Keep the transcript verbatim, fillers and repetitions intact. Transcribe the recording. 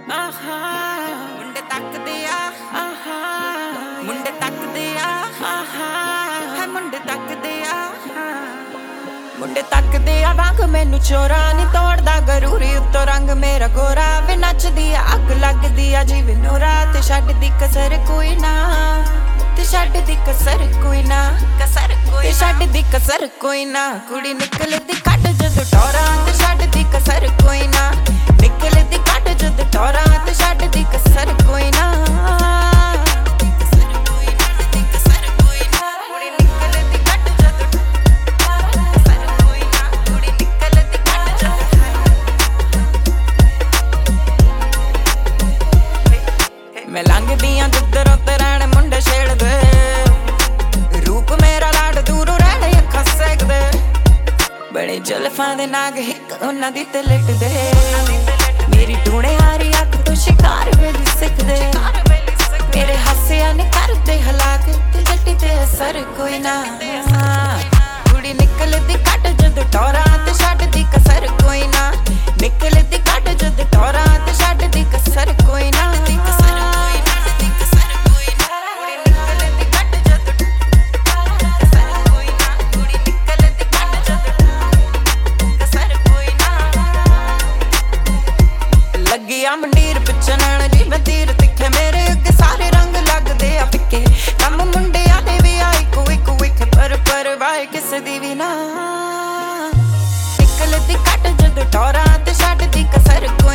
ਆਹਾ ਮੁੰਡੇ ਤੱਕਦੇ ਆ, ਆਹਾ ਮੁੰਡੇ ਤੱਕਦੇ ਆ, ਆਹਾ ਹੈ ਮੁੰਡੇ ਤੱਕਦੇ ਆ, ਮੁੰਡੇ ਤੱਕਦੇ ਆ ਵਾਂਗ ਮੈਨੂੰ ਚੋਰਾ ਨੀ ਤੋੜਦਾ ਗਰੂਰੀ ਉੱਤੋਂ ਰੰਗ ਮੇਰਾ ਗੋਰਾ ਵੇ ਨੱਚਦੀ ਆ ਅੱਗ ਲੱਗਦੀ ਆ ਜਿਵੇਂ ਨੋਰਾ ਤੇ ਛੱਡਦੀ ਕਸਰ ਕੋਈ ਨਾ ਤੇ ਛੱਡਦੀ ਕਸਰ ਕੋਈ ਨਾ ਕਸਰ ਕੋਈ ਛੱਡਦੀ ਕਸਰ ਕੋਈ ਨਾ ਕੁੜੀ ਨਿਕਲਦੀ ਕੱਢ ਜਦੋਂ ਟੋਰਾਂ ਤੇ ਛੱਡਦੀ ਕਸਰ ਕੋਈ ਨਾ ਨਿਕਲਦੀ ਕੱਢ ਜਦੋਂ ਟੋਰਾਂ ਤੇ ਛੱਡਦੀ ਕਸਰ ਕੋਈ ਨਾ मैं लंघदी हाँ जिधरों ते रहने मुंडे छेड़दे रूप मेरा लाड दूरों रहने अखां सेकदे बड़े जुल्फां दे नाग हिक उन्हां दी ते लिटदे मेरी टूणे हारी अख तो शिकार वेली सिखदे मेरे हासिया ने करदे हलाक ते जट्टी ते असर कोई ना कुड़ी निकलदी कट जद टोरां ते छड्डदी कसर कोई ना निकलदी कट जद टोरां ते छड्डदी कसर कोई ना मंडीर पिछे नैन जिवें तीर तिखे मेरे अगे सारे रंग लगदे आ फिक्के कम मुंडियां दे भी आ इको इको विखे पर परवाह किसे दी भी ना निकलदी कट जद टोरां ते छड्डदी कसर